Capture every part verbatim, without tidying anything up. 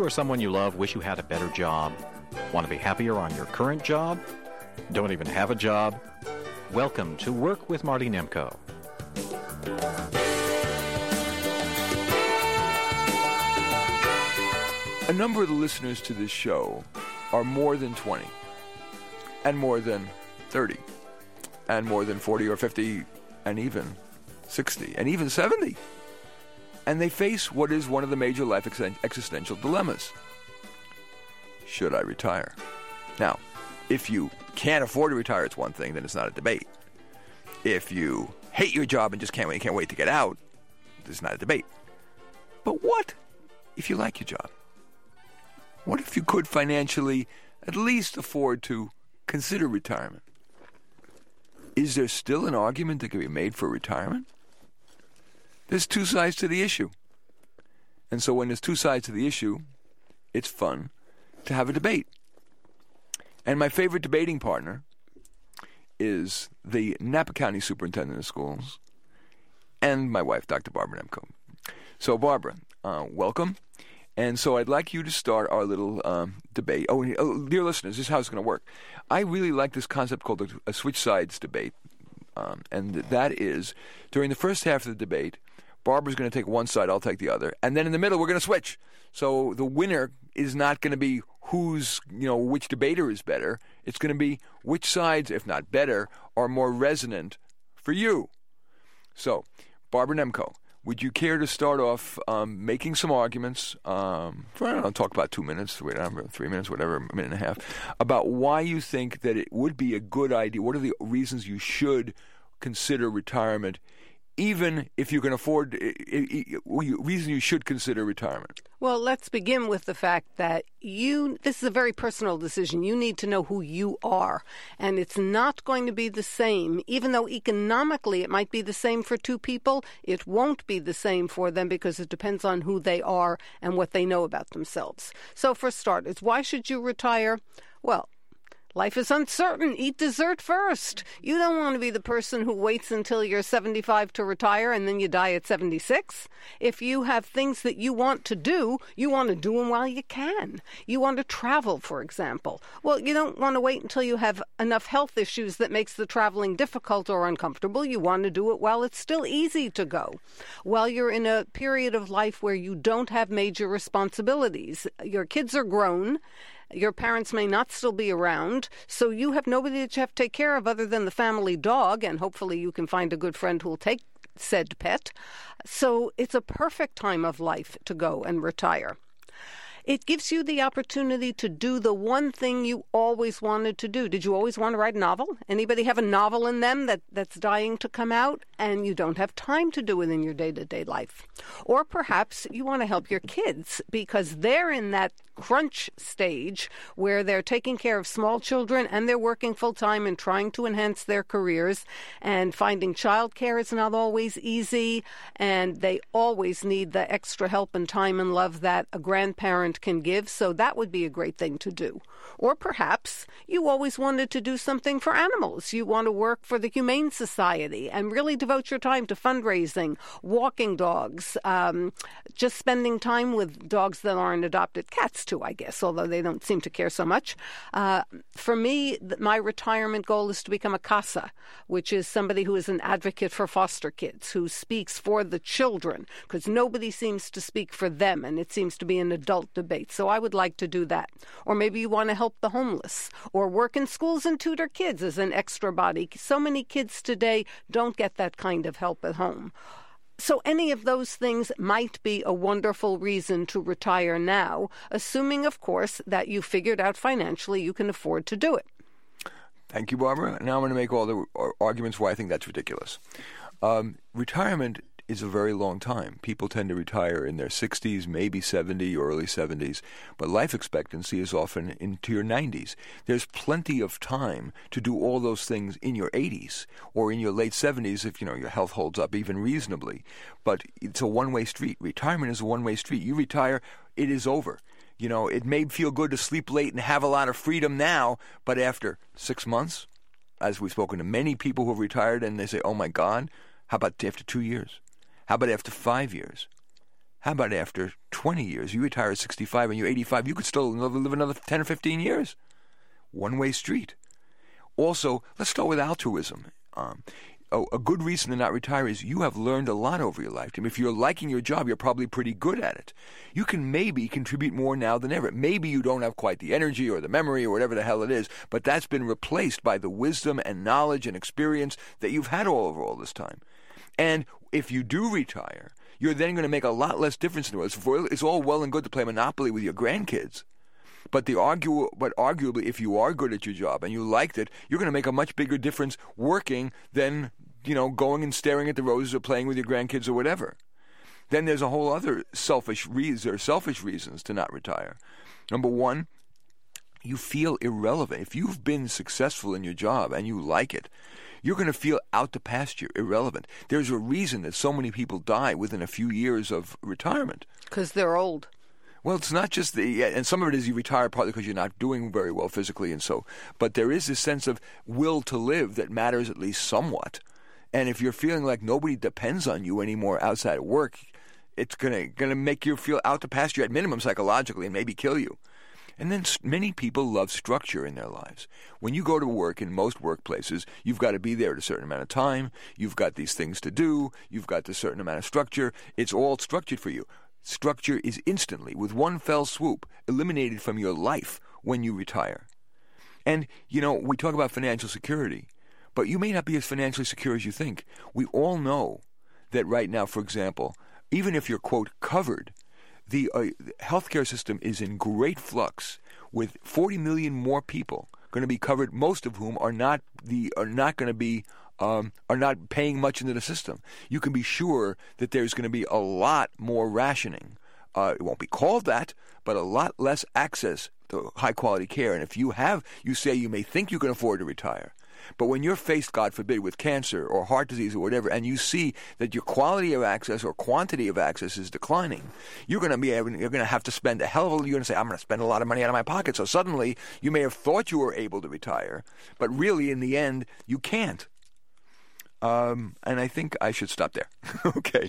or someone you love wish you had a better job? Want to be happier on your current job? Don't even have a job? Welcome to Work with Marty Nemko. A number of the listeners to this show are more than twenty, and more than thirty, and more than forty or fifty, and even sixty, and even seventy. And they face what is one of the major life ex- existential dilemmas. Should I retire? Now, if you can't afford to retire, it's one thing, then it's not a debate. If you hate your job and just can't wait, can't wait to get out, it's not a debate. But what if you like your job? What if you could financially at least afford to consider retirement? Is there still an argument that can be made for retirement? There's two sides to the issue. And so when there's two sides to the issue, it's fun to have a debate. And my favorite debating partner is the Napa County Superintendent of Schools and my wife, Doctor Barbara Nemko. So, Barbara, uh, welcome. And so I'd like you to start our little um, debate. Oh, oh, dear listeners, this is how it's going to work. I really like this concept called a, a switch sides debate. Um, and that is, during the first half of the debate, Barbara's going to take one side, I'll take the other. And then in the middle, we're going to switch. So the winner is not going to be who's, you know, which debater is better. It's going to be which sides, if not better, are more resonant for you. So, Barbara Nemko, would you care to start off um, making some arguments um, for, I don't know, talk about two minutes, whatever, three minutes, whatever, a minute and a half, about why you think that it would be a good idea? What are the reasons you should consider retirement, even if you can afford, reason you should consider retirement? Well, let's begin with the fact that you, this is a very personal decision. You need to know who you are. And it's not going to be the same. Even though economically it might be the same for two people, it won't be the same for them because it depends on who they are and what they know about themselves. So for starters, why should you retire? Well, life is uncertain. Eat dessert first. You don't want to be the person who waits until you're seventy-five to retire and then you die at seventy-six. If you have things that you want to do, you want to do them while you can. You want to travel, for example. Well, you don't want to wait until you have enough health issues that makes the traveling difficult or uncomfortable. You want to do it while it's still easy to go. While you're in a period of life where you don't have major responsibilities. Your kids are grown. Your parents may not still be around, so you have nobody that you have to take care of other than the family dog, and hopefully you can find a good friend who will take said pet. So it's a perfect time of life to go and retire. It gives you the opportunity to do the one thing you always wanted to do. Did you always want to write a novel? Anybody have a novel in them that, that's dying to come out and you don't have time to do it in your day-to-day life? Or perhaps you want to help your kids because they're in that crunch stage where they're taking care of small children and they're working full-time and trying to enhance their careers, and finding childcare is not always easy, and they always need the extra help and time and love that a grandparent can give, so that would be a great thing to do. Or perhaps you always wanted to do something for animals. You want to work for the Humane Society and really devote your time to fundraising, walking dogs, um, just spending time with dogs that aren't adopted, cats too, I guess, although they don't seem to care so much. Uh, for me, my retirement goal is to become a CASA, which is somebody who is an advocate for foster kids, who speaks for the children, because nobody seems to speak for them, and it seems to be an adult debate. So I would like to do that. Or maybe you want to help the homeless, or work in schools and tutor kids as an extra body. So many kids today don't get that kind of help at home. So any of those things might be a wonderful reason to retire now, assuming, of course, that you figured out financially you can afford to do it. Thank you, Barbara. Now I'm going to make all the arguments why I think that's ridiculous. Um, retirement is a very long time. People tend to retire in their sixties, maybe seventy or early seventies, but life expectancy is often into your nineties. There's plenty of time to do all those things in your eighties or in your late seventies if, you know, your health holds up even reasonably. But it's a one-way street. Retirement is a one-way street. You retire, it is over. You know, it may feel good to sleep late and have a lot of freedom now, but after six months, as we've spoken to many people who have retired and they say, oh my God, how about after two years? How about after five years? How about after twenty years? You retire at sixty-five and you're eighty-five, you could still live another ten or fifteen years. One-way street. Also, let's start with altruism. Um, a, a good reason to not retire is you have learned a lot over your lifetime. If you're liking your job, you're probably pretty good at it. You can maybe contribute more now than ever. Maybe you don't have quite the energy or the memory or whatever the hell it is, but that's been replaced by the wisdom and knowledge and experience that you've had all over all this time. And if you do retire, you're then going to make a lot less difference in the world. It's all well and good to play Monopoly with your grandkids. But the argue, but arguably, if you are good at your job and you liked it, you're going to make a much bigger difference working than, you know, going and staring at the roses or playing with your grandkids or whatever. Then there's a whole other selfish reasons or selfish reasons to not retire. Number one, you feel irrelevant. If you've been successful in your job and you like it, you're going to feel out to pasture, irrelevant. There's a reason that so many people die within a few years of retirement. Because they're old. Well, it's not just the, and some of it is you retire partly because you're not doing very well physically and so, but there is this sense of will to live that matters at least somewhat. And if you're feeling like nobody depends on you anymore outside of work, it's going to going to make you feel out to pasture at minimum psychologically and maybe kill you. And then many people love structure in their lives. When you go to work in most workplaces, you've got to be there at a certain amount of time. You've got these things to do. You've got a certain amount of structure. It's all structured for you. Structure is instantly, with one fell swoop, eliminated from your life when you retire. And, you know, we talk about financial security, but you may not be as financially secure as you think. We all know that right now, for example, even if you're, quote, covered, the uh, healthcare system is in great flux, with forty million more people going to be covered, most of whom are not the are not going to be um, are not paying much into the system. You can be sure that there's going to be a lot more rationing. Uh, it won't be called that, but a lot less access to high quality care. And if you have, you say you may think you can afford to retire. But when you're faced, God forbid, with cancer or heart disease or whatever, and you see that your quality of access or quantity of access is declining, you're going to be able, you're going to have to spend a hell of a lot. You're going to say, I'm going to spend a lot of money out of my pocket. So suddenly, you may have thought you were able to retire, but really, in the end, you can't. Um, and I think I should stop there. Okay.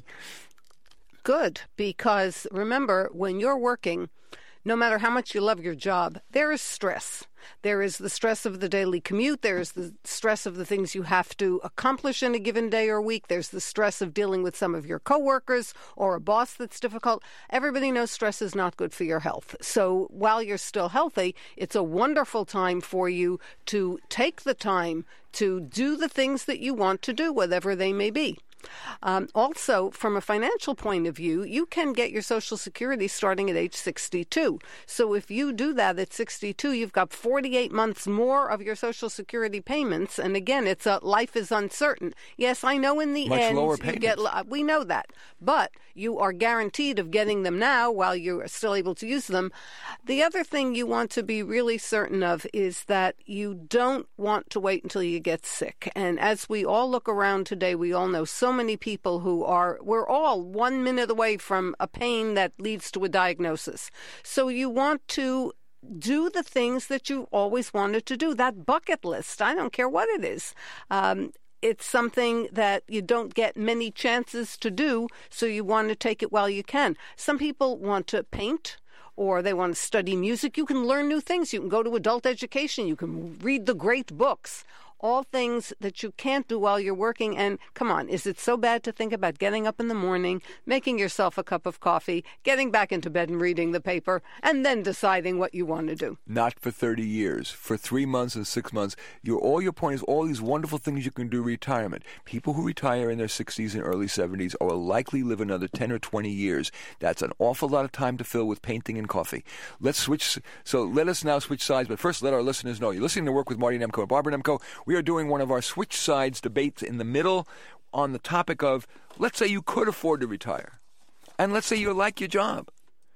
Good, because remember, when you're working, no matter how much you love your job, there is stress. There is the stress of the daily commute. There is the stress of the things you have to accomplish in a given day or week. There's the stress of dealing with some of your coworkers or a boss that's difficult. Everybody knows stress is not good for your health. So while you're still healthy, it's a wonderful time for you to take the time to do the things that you want to do, whatever they may be. Um, also, from a financial point of view, you can get your Social Security starting at age sixty-two. So if you do that at sixty-two, you've got forty-eight months more of your Social Security payments. And again, it's a life is uncertain. Yes, I know in the Much end, lower you payments. get, we know that. But you are guaranteed of getting them now while you're still able to use them. The other thing you want to be really certain of is that you don't want to wait until you get sick. And as we all look around today, we all know so many people who are, we're all one minute away from a pain that leads to a diagnosis. So you want to do the things that you've always wanted to do, that bucket list. I don't care what it is. Um, it's something that you don't get many chances to do, so you want to take it while you can. Some people want to paint, or they want to study music. You can learn new things. You can go to adult education. You can read the great books. All things that you can't do while you're working. And come on, is it so bad to think about getting up in the morning, making yourself a cup of coffee, getting back into bed and reading the paper, and then deciding what you want to do? Not for thirty years. For three months and six months. Your, all your point is all these wonderful things you can do retirement. People who retire in their sixties and early seventies are likely live another ten or twenty years. That's an awful lot of time to fill with painting and coffee. Let's switch. So let us now switch sides. But first, let our listeners know. You're listening to Work with Marty Nemko and Barbara Nemko. We are doing one of our switch sides debates in the middle on the topic of, let's say you could afford to retire, and let's say you like your job.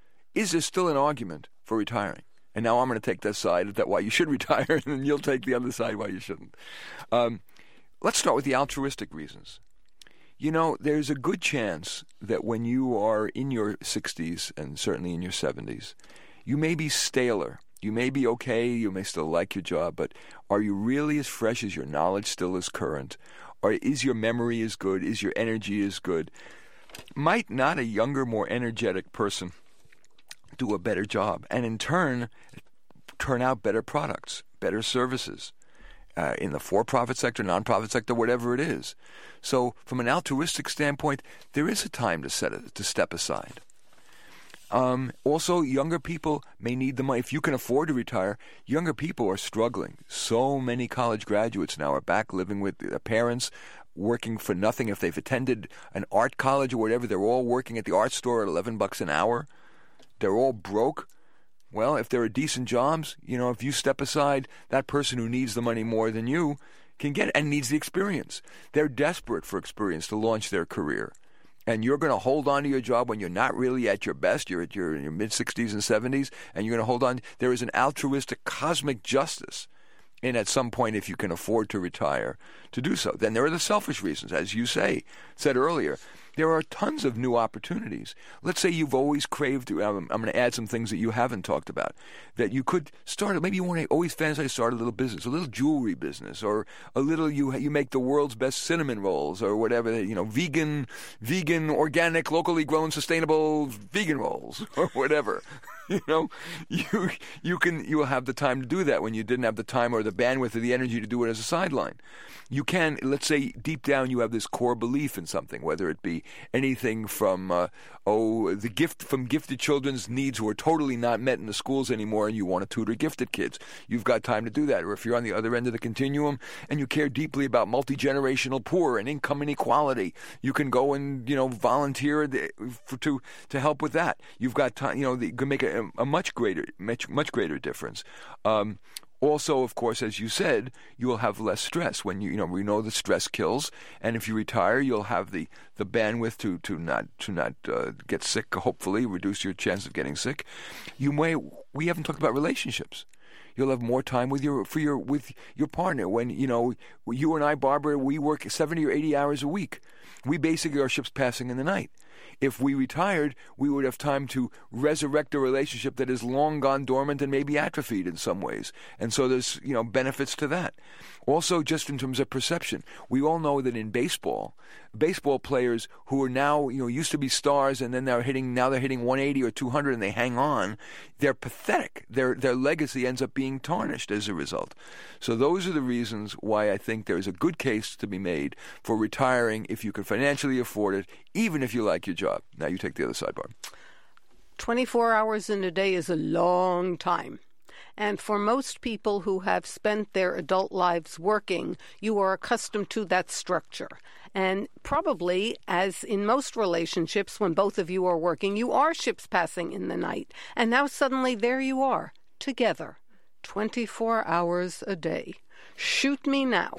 Is there still an argument for retiring? And now I'm going to take that side, that why you should retire, and then you'll take the other side why you shouldn't. Um, let's start with the altruistic reasons. You know, there's a good chance that when you are in your sixties, and certainly in your seventies, you may be staler. You may be okay, you may still like your job, but are you really as fresh? Is your knowledge still as current? Or is your memory as good? Is your energy as good? might not a younger, more energetic person do a better job, and in turn turn out better products, better services uh, in the for-profit sector, non-profit sector, whatever it is. So from an altruistic standpoint, there is a time to set it, to step aside. Um, also, younger people may need the money. If you can afford to retire, younger people are struggling. So many college graduates now are back living with their parents, working for nothing. If they've attended an art college or whatever, they're all working at the art store at eleven bucks an hour. They're all broke. Well, if there are decent jobs, you know, if you step aside, that person who needs the money more than you can get it and needs the experience. They're desperate for experience to launch their career. And you're going to hold on to your job when you're not really at your best. You're at your, in your mid-sixties and seventies, and you're going to hold on. There is an altruistic cosmic justice in at some point, if you can afford to retire, to do so. Then there are the selfish reasons, as you say, said earlier. There are tons of new opportunities. Let's say you've always craved, um, I'm going to add some things that you haven't talked about, that you could start, maybe you want to always fantasize to start a little business, a little jewelry business, or a little, you you make the world's best cinnamon rolls, or whatever, you know, vegan, vegan, organic, locally grown, sustainable vegan rolls, or whatever. You know, you you can you will have the time to do that when you didn't have the time or the bandwidth or the energy to do it as a sideline. You can, let's say, deep down you have this core belief in something, whether it be anything from uh, oh the gift from gifted children's needs who are totally not met in the schools anymore, and you want to tutor gifted kids. You've got time to do that. Or if you're on the other end of the continuum and you care deeply about multi-generational poor and income inequality, you can go and you know volunteer the, for, to to help with that. You've got time. You know, the, you can make a a much greater, much, much greater difference. Um, also, of course, as you said, you will have less stress when you, you know, we know that stress kills, and if you retire, you'll have the, the bandwidth to, to not to not uh, get sick. Hopefully, reduce your chance of getting sick. You may. We haven't talked about relationships. You'll have more time with your for your with your partner. When you know you and I, Barbara, we work seventy or eighty hours a week. We basically are ships passing in the night. If we retired, we would have time to resurrect a relationship that is long gone dormant and maybe atrophied in some ways. And so there's, you know, benefits to that. Also, just in terms of perception, we all know that in baseball, baseball players who are now, you know, used to be stars and then they're hitting, now they're hitting one eighty or two hundred and they hang on, they're pathetic. Their their legacy ends up being tarnished as a result. So those are the reasons why I think there's a good case to be made for retiring if you can financially afford it, even if you like your job. Now you take the other side, Barb. twenty-four hours in a day is a long time. And for most people who have spent their adult lives working, you are accustomed to that structure. And probably, as in most relationships, when both of you are working, you are ships passing in the night. And now suddenly there you are, together, twenty-four hours a day. Shoot me now.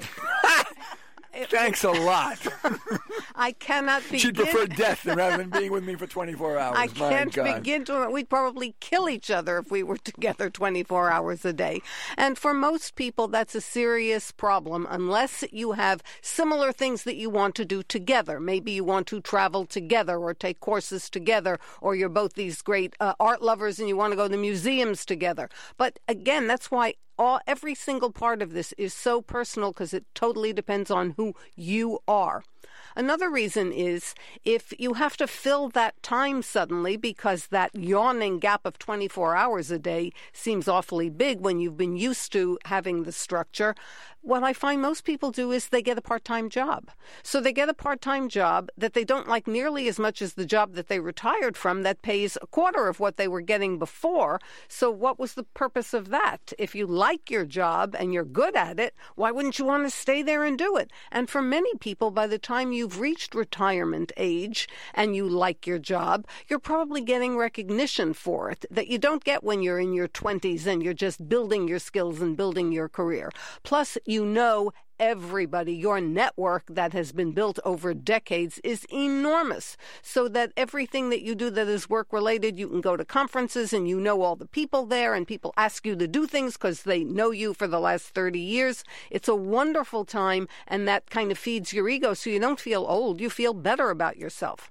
Thanks a lot. I cannot begin. She'd prefer death rather than being with me for twenty-four hours. I My can't God. begin to. We'd probably kill each other if we were together twenty-four hours a day. And for most people, that's a serious problem unless you have similar things that you want to do together. Maybe you want to travel together or take courses together, or you're both these great uh, art lovers and you want to go to museums together. But again, that's why All, every single part of this is so personal because it totally depends on who you are. Another reason is if you have to fill that time suddenly because that yawning gap of twenty-four hours a day seems awfully big when you've been used to having the structure, what I find most people do is they get a part-time job. So they get a part-time job that they don't like nearly as much as the job that they retired from that pays a quarter of what they were getting before. So what was the purpose of that? If you like your job and you're good at it, why wouldn't you want to stay there and do it? And for many people, by the time you've reached retirement age and you like your job, you're probably getting recognition for it that you don't get when you're in your twenties and you're just building your skills and building your career. Plus, you know everybody. Your network that has been built over decades is enormous, so that everything that you do that is work-related, you can go to conferences and you know all the people there, and people ask you to do things because they know you for the last thirty years. It's a wonderful time, and that kind of feeds your ego, so you don't feel old. You feel better about yourself.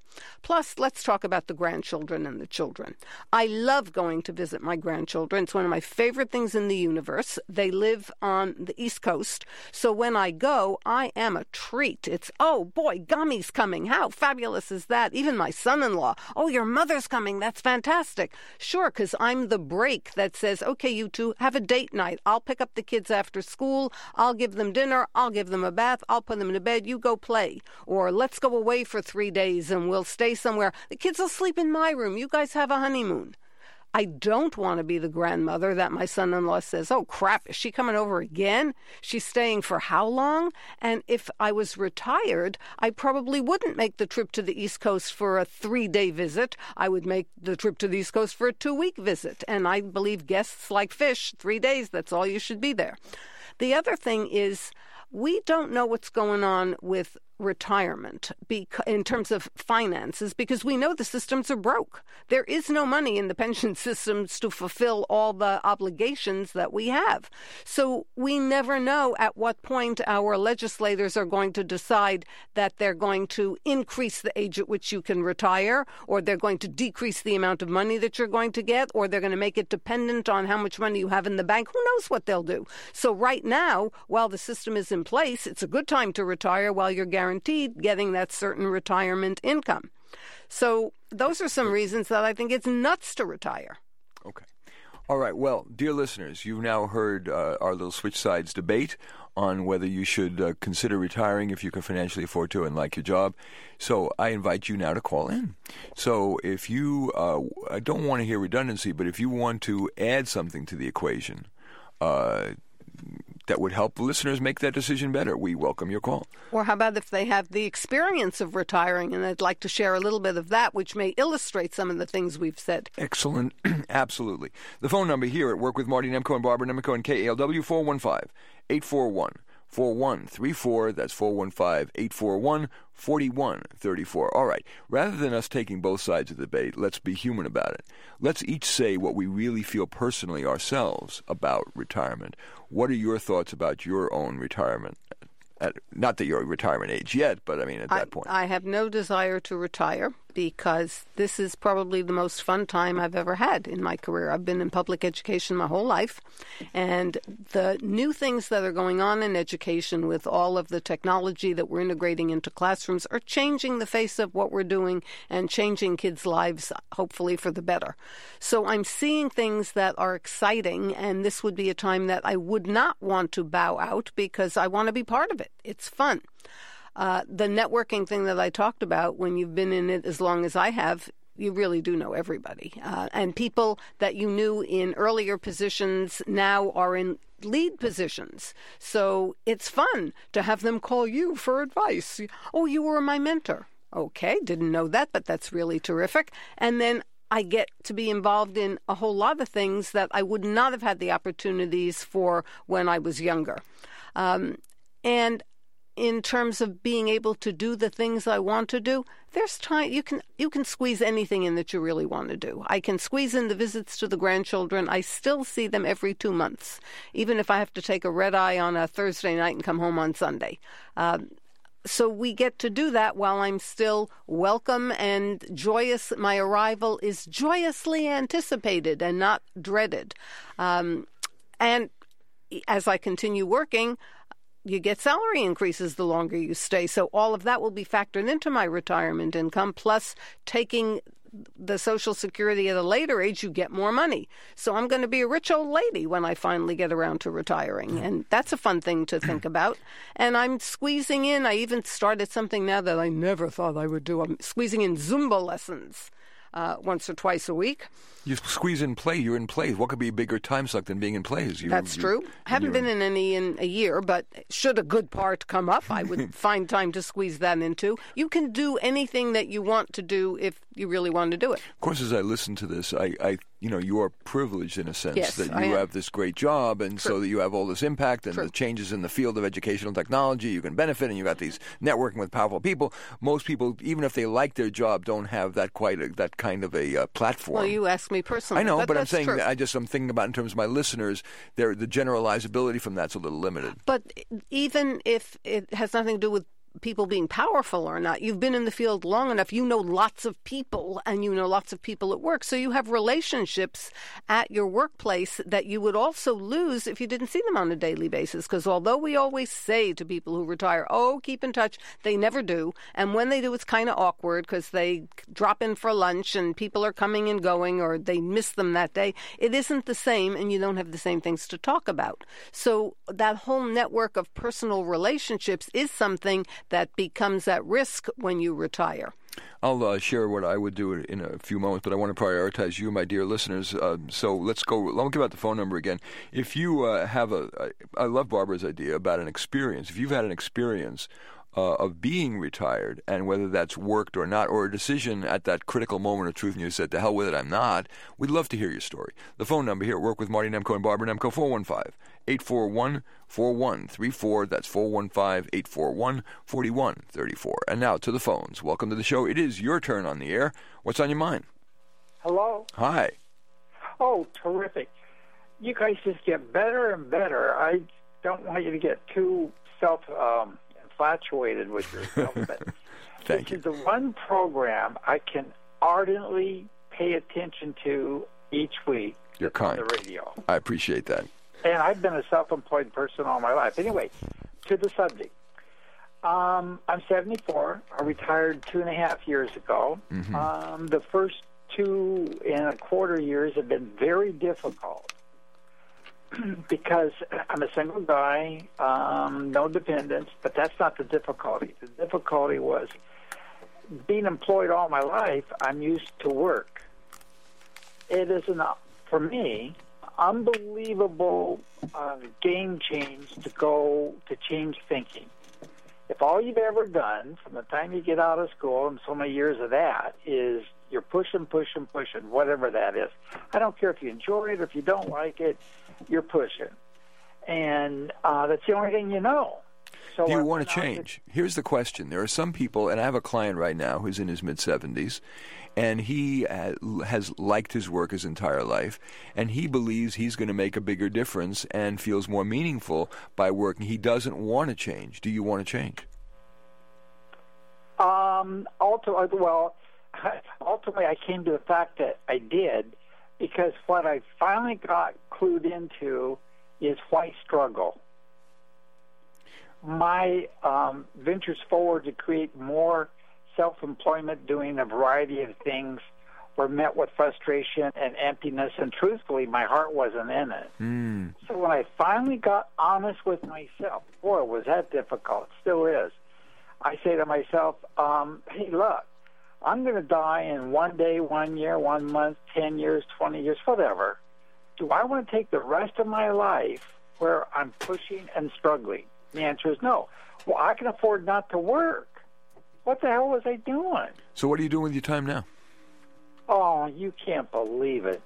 Plus, let's talk about the grandchildren and the children. I love going to visit my grandchildren. It's one of my favorite things in the universe. They live on the East Coast, so when I go, I am a treat. It's, oh boy, Gummy's coming. How fabulous is that? Even my son-in-law, oh, your mother's coming. That's fantastic. Sure, because I'm the break that says, okay, you two, have a date night. I'll pick up the kids after school. I'll give them dinner. I'll give them a bath. I'll put them to bed. You go play. Or let's go away for three days and we'll stay somewhere. The kids will sleep in my room. You guys have a honeymoon. I don't want to be the grandmother that my son-in-law says, oh, crap, is she coming over again? She's staying for how long? And if I was retired, I probably wouldn't make the trip to the East Coast for a three-day visit. I would make the trip to the East Coast for a two-week visit. And I believe guests like fish, three days, that's all you should be there. The other thing is we don't know what's going on with retirement bec- in terms of finances because we know the systems are broke. There is no money in the pension systems to fulfill all the obligations that we have. So we never know at what point our legislators are going to decide that they're going to increase the age at which you can retire, or they're going to decrease the amount of money that you're going to get, or they're going to make it dependent on how much money you have in the bank. Who knows what they'll do? So right now, while the system is in place, it's a good time to retire while you're guaranteed guaranteed getting that certain retirement income. So those are some reasons that I think it's nuts to retire. Okay. All right. Well, dear listeners, you've now heard uh, our little switch sides debate on whether you should uh, consider retiring if you can financially afford to and like your job. So I invite you now to call in. So if you, uh, I don't want to hear redundancy, but if you want to add something to the equation, uh, that would help listeners make that decision better, we welcome your call. Or how about if they have the experience of retiring and they'd like to share a little bit of that, which may illustrate some of the things we've said. Excellent. Absolutely. The phone number here at Work with Marty Nemko and Barbara Nemko and K A L W, four one five, eight four one, four one three four. That's four one five, eight four one, four one three four. All right. Rather than us taking both sides of the debate, let's be human about it. Let's each say what we really feel personally ourselves about retirement. What are your thoughts about your own retirement? At, not that you're at retirement age yet, but I mean at that I, point. I have no desire to retire because this is probably the most fun time I've ever had in my career. I've been in public education my whole life, and the new things that are going on in education with all of the technology that we're integrating into classrooms are changing the face of what we're doing and changing kids' lives, hopefully for the better. So I'm seeing things that are exciting, and this would be a time that I would not want to bow out because I want to be part of it. It's fun. Uh, the networking thing that I talked about, when you've been in it as long as I have, you really do know everybody. Uh, and people that you knew in earlier positions now are in lead positions. So it's fun to have them call you for advice. Oh, you were my mentor. Okay, didn't know that, but that's really terrific. And then I get to be involved in a whole lot of things that I would not have had the opportunities for when I was younger. Um, and in terms of being able to do the things I want to do, there's time. You can you can squeeze anything in that you really want to do. I can squeeze in the visits to the grandchildren. I still see them every two months, even if I have to take a red eye on a Thursday night and come home on Sunday. Um, so we get to do that while I'm still welcome and joyous. My arrival is joyously anticipated and not dreaded. Um, and as I continue working, you get salary increases the longer you stay. So all of that will be factored into my retirement income, plus taking the Social Security at a later age, you get more money. So I'm going to be a rich old lady when I finally get around to retiring. And that's a fun thing to think about. And I'm squeezing in, I even started something now that I never thought I would do. I'm squeezing in Zumba lessons uh, once or twice a week. You squeeze in play. You're in plays. What could be a bigger time suck than being in plays? You're, That's true. I haven't been in any in a year, but should a good part come up, I would find time to squeeze that into. You can do anything that you want to do if you really want to do it. Of course, as I listen to this, I, I you know, you are privileged in a sense yes, that I you am. have this great job, and True. so that you have all this impact and True. the changes in the field of educational technology. You can benefit, and you got these networking with powerful people. Most people, even if they like their job, don't have that quite a, that kind of a uh, platform. Well, you asked me personally. I know, but, but I'm that's saying true. that I just I'm thinking about in terms of my listeners, their the generalizability from that's a little limited. But even if it has nothing to do with people being powerful or not. You've been in the field long enough. You know lots of people, and you know lots of people at work. So you have relationships at your workplace that you would also lose if you didn't see them on a daily basis. Because although we always say to people who retire, oh, keep in touch, they never do. And when they do, it's kind of awkward because they drop in for lunch and people are coming and going, or they miss them that day. It isn't the same, and you don't have the same things to talk about. So that whole network of personal relationships is something that becomes at risk when you retire. I'll uh, share what I would do in a few moments, but I want to prioritize you, my dear listeners. Uh, so let's go. Let me give out the phone number again. If you uh, have a, I, I love Barbara's idea about an experience. If you've had an experience Uh, of being retired, and whether that's worked or not, or a decision at that critical moment of truth and you said, to hell with it, I'm not, we'd love to hear your story. The phone number here at Work with Marty Nemko and Barbara Nemko, four one five, eight four one, four one three four. That's four one five, eight four one, four one three four. And now to the phones. Welcome to the show. It is your turn on the air. What's on your mind? Hello? Hi. Oh, terrific. You guys just get better and better. I don't want you to get too self... Um, infatuated with yourself, but Thank this you. is the one program I can ardently pay attention to each week. You're kind. On the radio. I appreciate that. And I've been a self-employed person all my life. Anyway, to the subject. Um, I'm seventy-four. I retired two and a half years ago. Mm-hmm. Um, the first two and a quarter years have been very difficult. Because I'm a single guy, um, no dependents, but that's not the difficulty. The difficulty was being employed all my life, I'm used to work. It is, an, for me, unbelievable uh, game change to go to change thinking. If all you've ever done from the time you get out of school, and so many years of that, is you're pushing, pushing, pushing, whatever that is. I don't care if you enjoy it or if you don't like it, you're pushing. And uh, that's the only thing you know. So Do you I want to went out change? Here's the question. There are some people, and I have a client right now who's in his mid-seventies, and he has liked his work his entire life, and he believes he's going to make a bigger difference and feels more meaningful by working. He doesn't want to change. Do you want to change? Um, ultimately, well, ultimately I came to the fact that I did, because what I finally got clued into is why struggle. My um, ventures forward to create more self-employment, doing a variety of things, were met with frustration and emptiness, and truthfully, my heart wasn't in it. Mm. So when I finally got honest with myself, boy, was that difficult. It still is. I say to myself, um, hey, look, I'm going to die in one day, one year, one month, ten years, twenty years, whatever. Do I want to take the rest of my life where I'm pushing and struggling? The answer is no. Well, I can afford not to work. What the hell was I doing? So what are you doing with your time now? Oh, you can't believe it.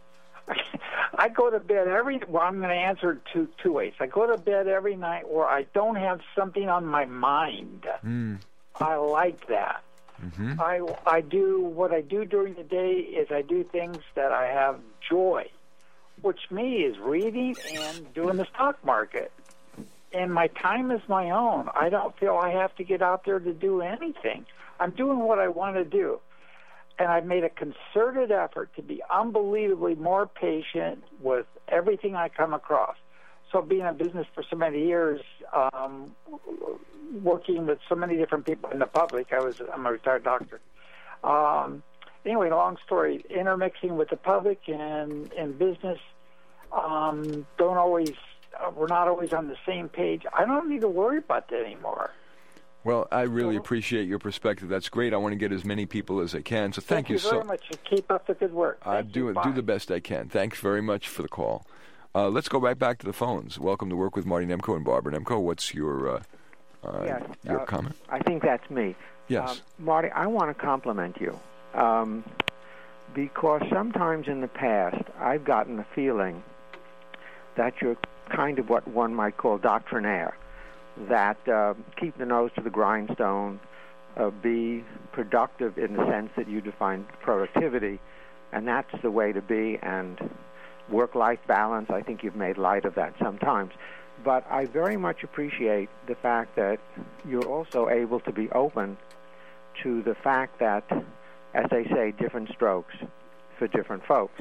I go to bed every, well, I'm going to answer two, two ways. I go to bed every night where I don't have something on my mind. Mm. I like that. Mm-hmm. I, I do, what I do during the day is I do things that I have joy, which me is reading and doing the stock market. And my time is my own. I don't feel I have to get out there to do anything. I'm doing what I want to do. And I've made a concerted effort to be unbelievably more patient with everything I come across. So being in business for so many years, um, working with so many different people in the public, I was, I'm a retired doctor. Um, anyway, long story, intermixing with the public and, and business, um, don't always, uh, we're not always on the same page. I don't need to worry about that anymore. Well, I really appreciate your perspective. That's great. I want to get as many people as I can. So thank, thank you, so very much. Keep up the good work. I Thank do you. do Bye. the best I can. Thanks very much for the call. Uh, let's go right back to the phones. Welcome to Work with Marty Nemko and Barbara Nemko. What's your uh, uh, yes, your uh, comment? I think that's me. Yes. Um, Marty, I want to compliment you um, because sometimes in the past I've gotten the feeling that you're kind of what one might call doctrinaire, that uh, keep the nose to the grindstone, uh, be productive in the sense that you define productivity, and that's the way to be, and work-life balance, I think you've made light of that sometimes. But I very much appreciate the fact that you're also able to be open to the fact that, as they say, different strokes for different folks.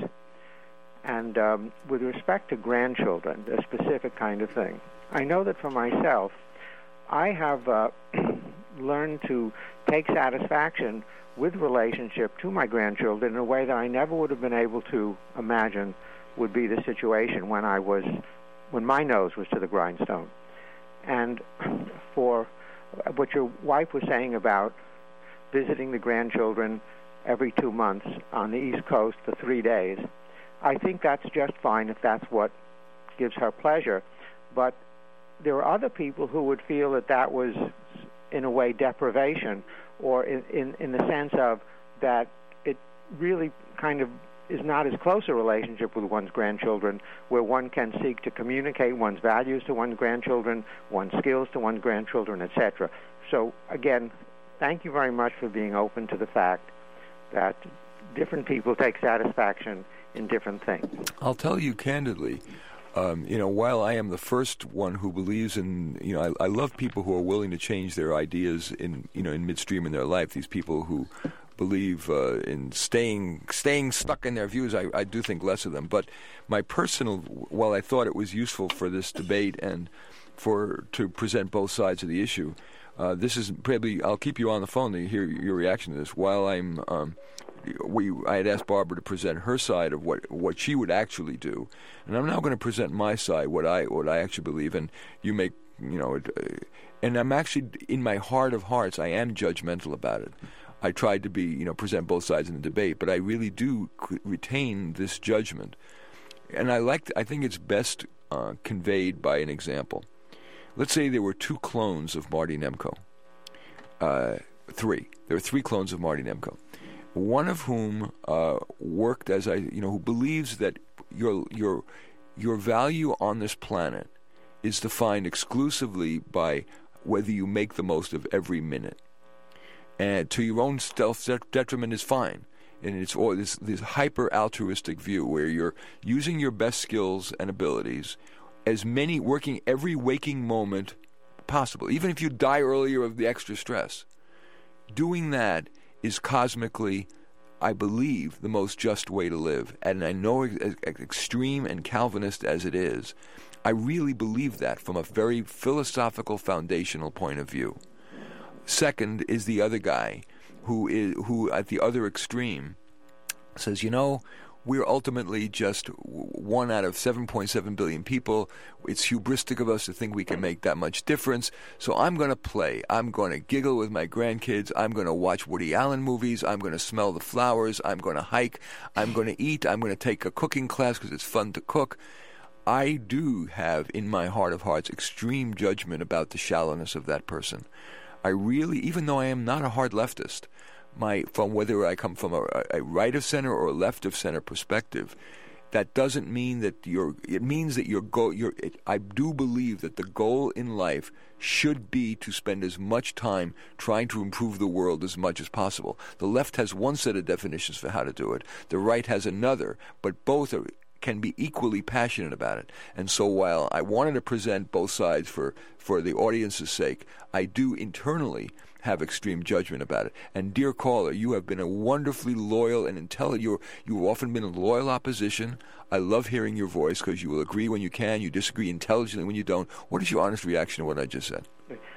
And um, with respect to grandchildren, a specific kind of thing, I know that for myself, I have uh, learned to take satisfaction with relationship to my grandchildren in a way that I never would have been able to imagine would be the situation when I was, when my nose was to the grindstone. And for what your wife was saying about visiting the grandchildren every two months on the East Coast for three days, I think that's just fine if that's what gives her pleasure. But there are other people who would feel that that was, in a way, deprivation, or in, in, in the sense of that it really kind of is not as close a relationship with one's grandchildren, where one can seek to communicate one's values to one's grandchildren, one's skills to one's grandchildren, et cetera. So, again, thank you very much for being open to the fact that different people take satisfaction in different things. I'll tell you candidly, um, you know, while I am the first one who believes in, you know, I, I love people who are willing to change their ideas in, you know, in midstream in their life. These people who believe uh, in staying staying stuck in their views, I, I do think less of them. But my personal, while I thought it was useful for this debate and for to present both sides of the issue, uh, this is probably, I'll keep you on the phone to hear your reaction to this. While I'm, um, we, I had asked Barbara to present her side of what what she would actually do, and I'm now going to present my side, what I what I actually believe, and you make, you know, uh, and I'm actually, in my heart of hearts, I am judgmental about it. I tried to be, you know, present both sides in the debate, but I really do retain this judgment. And I like, I think it's best uh, conveyed by an example. Let's say there were two clones of Marty Nemko. Uh, three. There were three clones of Marty Nemko. One of whom uh, worked as I, you know, who believes that your your your value on this planet is defined exclusively by whether you make the most of every minute. And to your own self-detriment is fine. And it's all this, this hyper-altruistic view where you're using your best skills and abilities, as many, working every waking moment possible, even if you die earlier of the extra stress. Doing that is cosmically, I believe, the most just way to live. And I know, as extreme and Calvinist as it is, I really believe that from a very philosophical, foundational point of view. Second is the other guy who is who at the other extreme says, you know, we're ultimately just one out of seven point seven billion people. It's hubristic of us to think we can make that much difference. So I'm going to play. I'm going to giggle with my grandkids. I'm going to watch Woody Allen movies. I'm going to smell the flowers. I'm going to hike. I'm going to eat. I'm going to take a cooking class because it's fun to cook. I do have, in my heart of hearts, extreme judgment about the shallowness of that person. I really, even though I am not a hard leftist, my from whether I come from a, a right of center or a left of center perspective, that doesn't mean that you're. It means that your goal. Your, it, I do believe that the goal in life should be to spend as much time trying to improve the world as much as possible. The left has one set of definitions for how to do it. The right has another, but both are. Can be equally passionate about it. And so while I wanted to present both sides for, for the audience's sake, I do internally have extreme judgment about it. And dear caller, you have been a wonderfully loyal and intelligent, you're, you've often been in loyal opposition. I love hearing your voice because you will agree when you can, you disagree intelligently when you don't. What is your honest reaction to what I just said?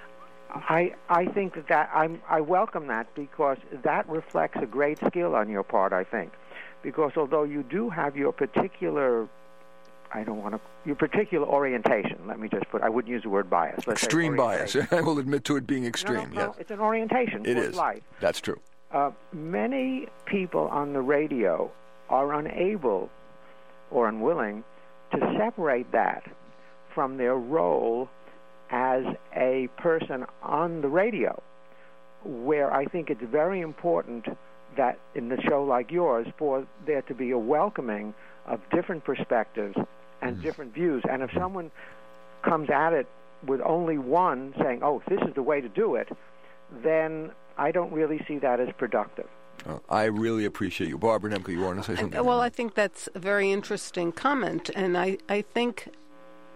I I think that, that I'm, I welcome that because that reflects a great skill on your part, I think. Because although you do have your particular, I don't want to, your particular orientation, let me just put, I wouldn't use the word bias. Let's extreme bias. I will admit to it being extreme, no, no, yes. No, it's an orientation it towards is. life. That's true. Uh, many people on the radio are unable or unwilling to separate that from their role as a person on the radio, where I think it's very important that in a show like yours, for there to be a welcoming of different perspectives and mm. different views. And if someone comes at it with only one saying, oh, this is the way to do it, then I don't really see that as productive. Uh, I really appreciate you. Barbara Nemko, you want to say something? Well, I think that's a very interesting comment. And I, I think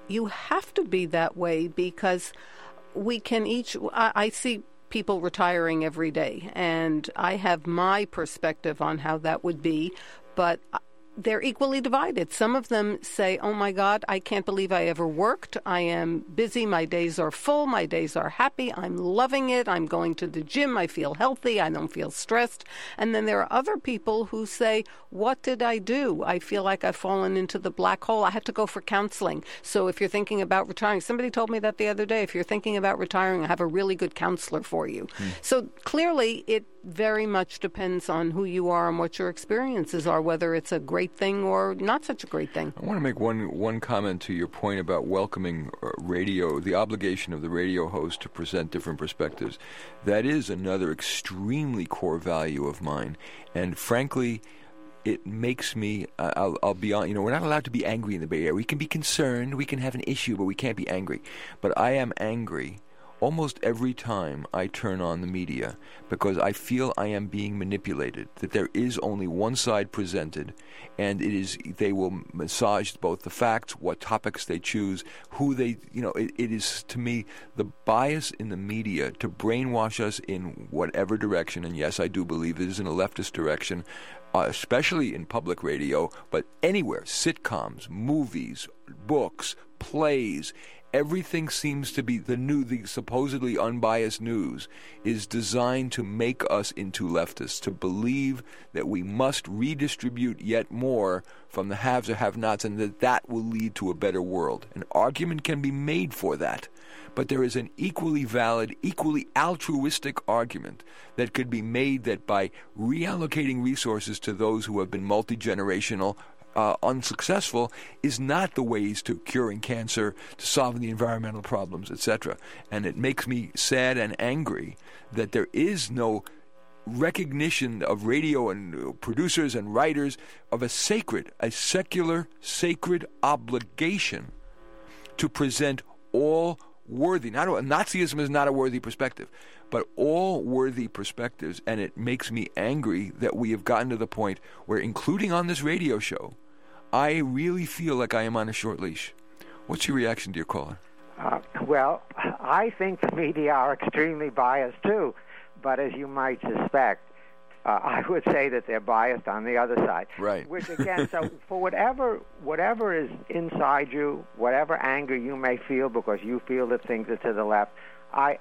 you have to be that way because we can each, I, I see people retiring every day, and I have my perspective on how that would be, but they're equally divided. Some of them say, oh my God, I can't believe I ever worked. I am busy. My days are full. My days are happy. I'm loving it. I'm going to the gym. I feel healthy. I don't feel stressed. And then there are other people who say, what did I do? I feel like I've fallen into the black hole. I had to go for counseling. So if you're thinking about retiring, somebody told me that the other day, if you're thinking about retiring, I have a really good counselor for you. Mm. So clearly it very much depends on who you are and what your experiences are, whether it's a great thing or not such a great thing. I want to make one one comment to your point about welcoming uh, radio, the obligation of the radio host to present different perspectives. That is another extremely core value of mine, and frankly, it makes me, uh, I'll, I'll be on, you know, we're not allowed to be angry in the Bay Area. We can be concerned, we can have an issue, but we can't be angry. But I am angry almost every time I turn on the media because I feel I am being manipulated, that there is only one side presented, and it is they will massage both the facts, what topics they choose, who they, you know, it, it is to me the bias in the media to brainwash us in whatever direction, and yes, I do believe it is in a leftist direction, uh, especially in public radio, but anywhere, sitcoms, movies, books, plays, everything seems to be the new, the supposedly unbiased news is designed to make us into leftists, to believe that we must redistribute yet more from the haves or have-nots and that that will lead to a better world. An argument can be made for that, but there is an equally valid, equally altruistic argument that could be made that by reallocating resources to those who have been multi-generational, Uh, unsuccessful is not the ways to curing cancer, to solving the environmental problems, et cetera. And it makes me sad and angry that there is no recognition of radio and producers and writers of a sacred, a secular, sacred obligation to present all worthy, not Nazism is not a worthy perspective, but all worthy perspectives. And it makes me angry that we have gotten to the point where, including on this radio show, I really feel like I am on a short leash. What's your reaction, dear caller? Uh, well, I think the media are extremely biased, too. But as you might suspect, uh, I would say that they're biased on the other side. Right. Which, again, so for whatever whatever is inside you, whatever anger you may feel because you feel that things are to the left, I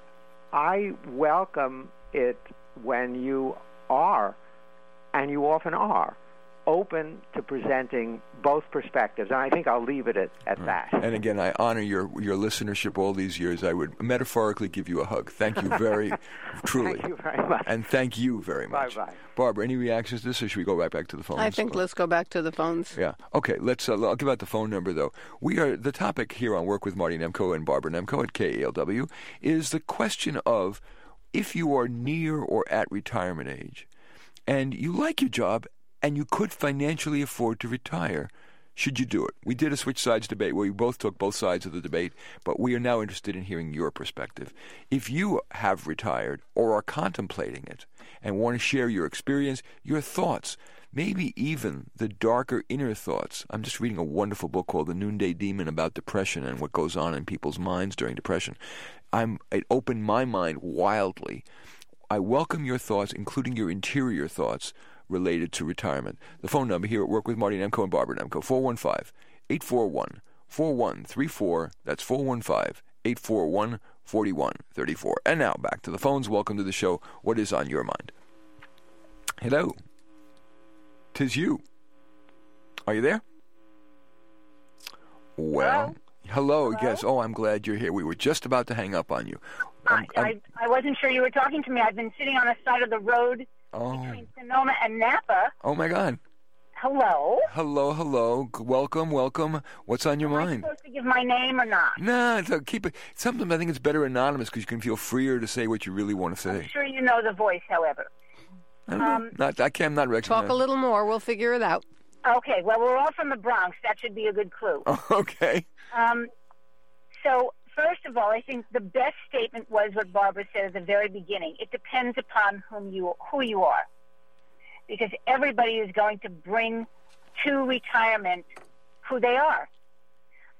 I welcome it when you are, and you often are, open to presenting both perspectives, and I think I'll leave it at, at right. that. And again, I honor your your listenership all these years. I would metaphorically give you a hug. Thank you very, truly. Thank you very much. And thank you very much. Bye-bye. Barbara, any reactions to this, or should we go right back to the phones? I think let's go back to the phones. Yeah. Okay, let's, uh, I'll give out the phone number, though. We are, the topic here on Work with Marty Nemko and Barbara Nemko at K A L W is the question of if you are near or at retirement age and you like your job and you could financially afford to retire, should you do it? We did a switch sides debate where we both took both sides of the debate, but we are now interested in hearing your perspective. If you have retired or are contemplating it and want to share your experience, your thoughts, maybe even the darker inner thoughts. I'm just reading a wonderful book called The Noonday Demon about depression and what goes on in people's minds during depression. I'm, it opened my mind wildly. I welcome your thoughts, including your interior thoughts, related to retirement. The phone number here at Work with Marty Nemko and Barbara Nemko, four one five, eight four one, four one three four. That's four one five, eight four one, four one three four. And now, back to the phones. Welcome to the show. What is on your mind? Hello. 'Tis you. Are you there? Well, hello. hello. Yes. Oh, I'm glad you're here. We were just about to hang up on you. I'm, I'm, I, I wasn't sure you were talking to me. I've been sitting on the side of the road oh. between Sonoma and Napa. Oh, my God. Hello. Hello, hello. Welcome, welcome. What's on your Am mind? I supposed to give my name or not? No, it's, uh, keep it. Sometimes I think it's better anonymous because you can feel freer to say what you really want to say. I'm sure you know the voice, however. I don't um, know. Not, I can't, I'm not recognizing. Talk a little more. We'll figure it out. Okay. Well, we're all from the Bronx. That should be a good clue. Oh, okay. Um. So, first of all, I think the best statement was what Barbara said at the very beginning. It depends upon whom you who you are, because everybody is going to bring to retirement who they are.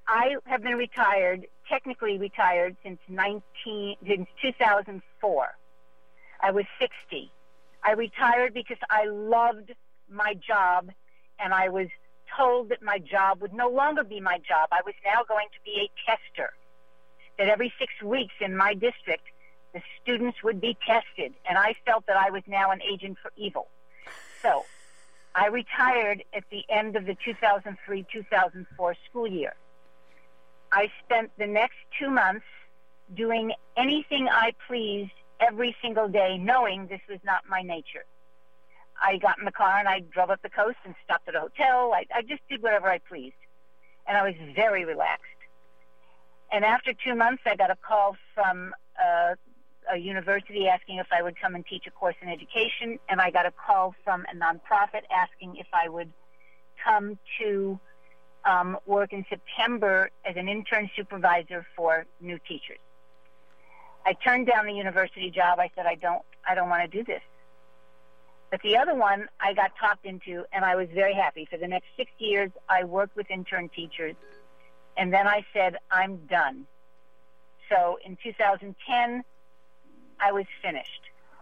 I have been retired, technically retired, since nineteen since two thousand four. I was sixty. I retired because I loved my job, and I was told that my job would no longer be my job. I was now going to be a tester, that every six weeks in my district, the students would be tested, and I felt that I was now an agent for evil. So I retired at the end of the two thousand three two thousand four school year. I spent the next two months doing anything I pleased every single day, knowing this was not my nature. I got in the car and I drove up the coast and stopped at a hotel. I, I just did whatever I pleased. And I was very relaxed. And after two months, I got a call from uh, a university asking if I would come and teach a course in education. And I got a call from a nonprofit asking if I would come to um, work in September as an intern supervisor for new teachers. I turned down the university job. I said, I don't, I don't want to do this. But the other one I got talked into, and I was very happy. For the next six years, I worked with intern teachers. And then I said, I'm done. So in two thousand ten, I was finished.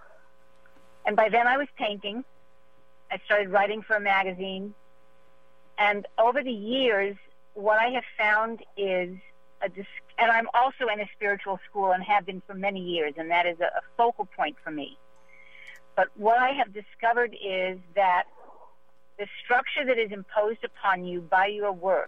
And by then I was painting. I started writing for a magazine. And over the years, what I have found is, a dis- and I'm also in a spiritual school and have been for many years, and that is a, a focal point for me. But what I have discovered is that the structure that is imposed upon you by your work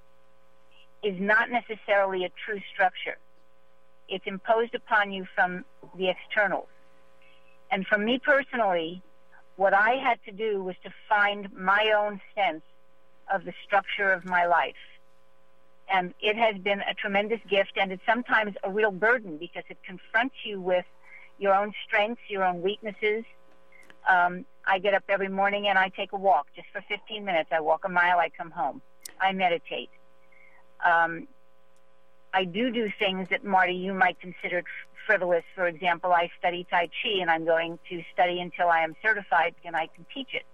is not necessarily a true structure. It's imposed upon you from the externals. And for me personally, what I had to do was to find my own sense of the structure of my life. And it has been a tremendous gift, and it's sometimes a real burden because it confronts you with your own strengths, your own weaknesses. Um, I get up every morning and I take a walk just for fifteen minutes. I walk a mile, I come home. I meditate. Um, I do do things that, Marty, you might consider frivolous. For example, I study Tai Chi, and I'm going to study until I am certified and I can teach it.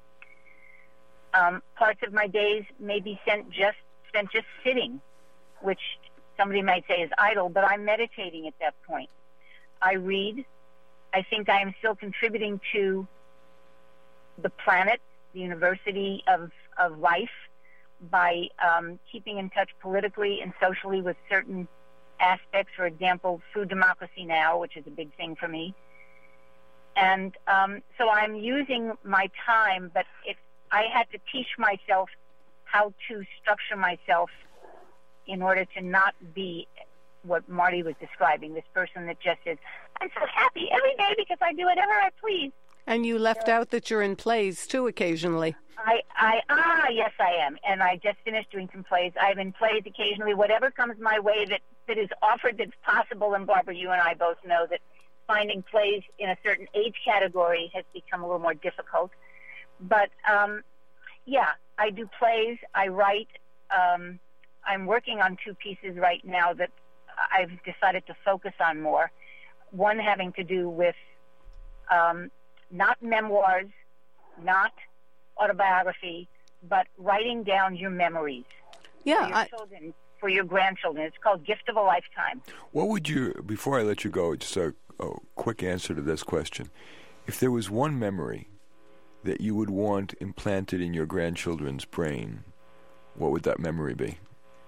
Um, parts of my days may be spent just, spent just sitting, which somebody might say is idle, but I'm meditating at that point. I read. I think I am still contributing to the planet, the university of, of life, by um, keeping in touch politically and socially with certain aspects. For example, Food Democracy Now!, which is a big thing for me. And um, so I'm using my time, but it, I had to teach myself how to structure myself in order to not be what Marty was describing, this person that just says, I'm so happy every day because I do whatever I please. And you left out that you're in plays, too, occasionally. I, I, ah, yes, I am. And I just finished doing some plays. I'm in plays occasionally. Whatever comes my way that, that is offered that's possible, and Barbara, you and I both know that finding plays in a certain age category has become a little more difficult. But, um, yeah, I do plays. I write. Um, I'm working on two pieces right now that I've decided to focus on more. One having to do with um, not memoirs, not autobiography, but writing down your memories yeah, for your I... children, for your grandchildren. It's called Gift of a Lifetime. What would you, before I let you go, just a, a quick answer to this question. If there was one memory that you would want implanted in your grandchildren's brain, what would that memory be?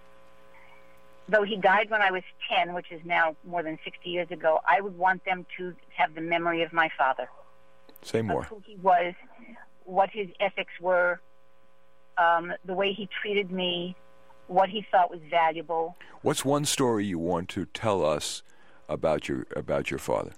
Though he died when I was ten, which is now more than sixty years ago, I would want them to have the memory of my father. Say more. Of who he was, what his ethics were, um, the way he treated me, what he thought was valuable. What's one story you want to tell us about your about your father?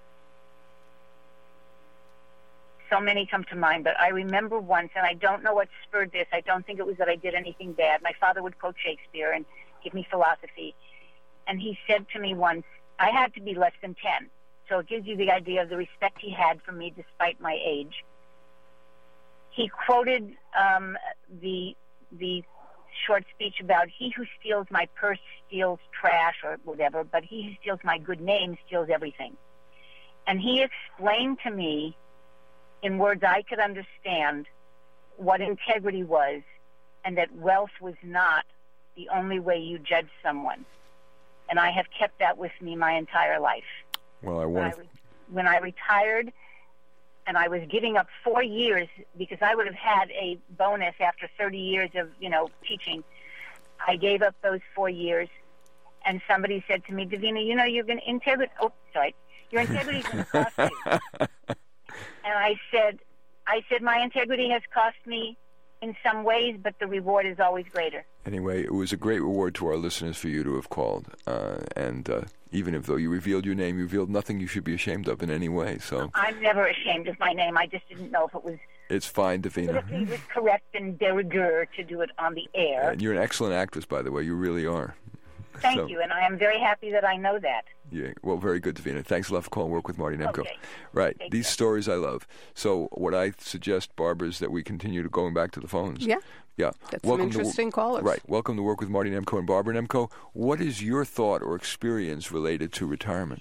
So many come to mind, but I remember once, and I don't know what spurred this. I don't think it was that I did anything bad. My father would quote Shakespeare and give me philosophy. And he said to me once, I had to be less than ten. So it gives you the idea of the respect he had for me despite my age. He quoted um, the the short speech about, he who steals my purse steals trash or whatever, but he who steals my good name steals everything. And he explained to me in words I could understand what integrity was, and that wealth was not the only way you judge someone. And I have kept that with me my entire life. Well, I When I, want to... re- when I retired, and I was giving up four years because I would have had a bonus after thirty years of, you know, teaching. I gave up those four years, and somebody said to me, Davina, you know, you're going to integrity. Oh, sorry, your integrity is going to cost you. And I said, I said, my integrity has cost me in some ways, but the reward is always greater. Anyway, it was a great reward to our listeners for you to have called. Uh, and uh, even if though you revealed your name, you revealed nothing you should be ashamed of in any way. So I'm never ashamed of my name. I just didn't know if it was it's fine, Davina. politically was correct and de rigueur to do it on the air. And you're an excellent actress, by the way. You really are. Thank So- you, and I am very happy that I know that. Yeah, well, very good, Davina. Thanks a lot for calling Work with Marty Nemko. Okay. Right, Take these care. stories I love. So what I suggest, Barbara, is that we continue to going back to the phones. Yeah. Yeah. Get some Welcome to- interesting callers. Right. Welcome to Work with Marty Nemko and Barbara Nemko. What is your thought or experience related to retirement?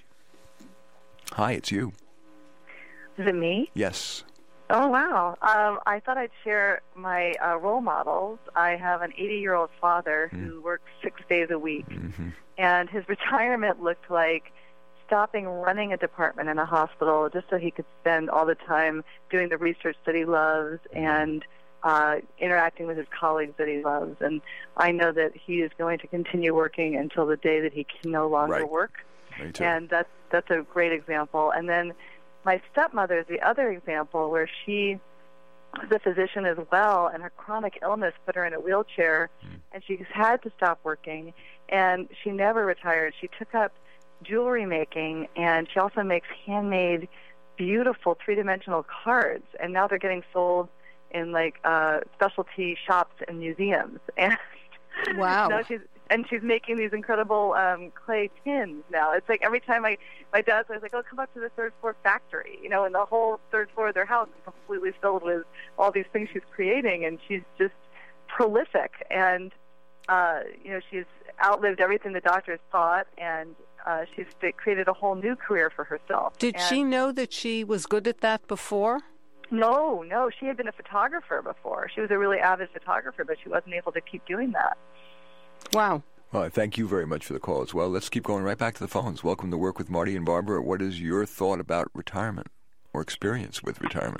Hi, it's you. Is it me? Yes. Oh, wow. Um, I thought I'd share my uh, role models. I have an eighty-year-old father who works six days a week, Mm-hmm. and his retirement looked like stopping running a department in a hospital just so he could spend all the time doing the research that he loves and uh, interacting with his colleagues that he loves. And I know that he is going to continue working until the day that he can no longer Right. work. Me too. And that's that's a great example. And then my stepmother is the other example where she was a physician as well, and her chronic illness put her in a wheelchair, Mm. and she had to stop working, and she never retired. She took up jewelry making, and she also makes handmade, beautiful three-dimensional cards, and now they're getting sold in like uh, specialty shops and museums. And Wow. now she's and she's making these incredible um, clay tins now. It's like every time I, my dad's always like, oh, come up to the third floor factory, you know, and the whole third floor of their house is completely filled with all these things she's creating, and she's just prolific. And, uh, you know, she's outlived everything the doctors thought, and uh, she's created a whole new career for herself. Did And she know that she was good at that before? No, no, she had been a photographer before. She was a really avid photographer, but she wasn't able to keep doing that. Wow. Well, I thank you very much for the call as well. Let's keep going right back to the phones. Welcome to Work with Marty and Barbara. What is your thought about retirement or experience with retirement?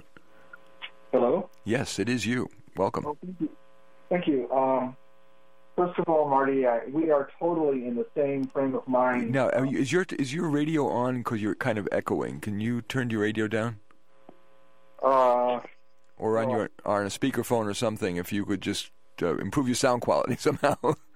Hello? Yes, it is you. Welcome. Oh, thank you. Thank you. Um, first of all, Marty, I, we are totally in the same frame of mind. Now, are you, is your is your radio on because you're kind of echoing? Can you turn your radio down? Uh, Or on Oh. your on a speakerphone or something, if you could just uh, improve your sound quality somehow.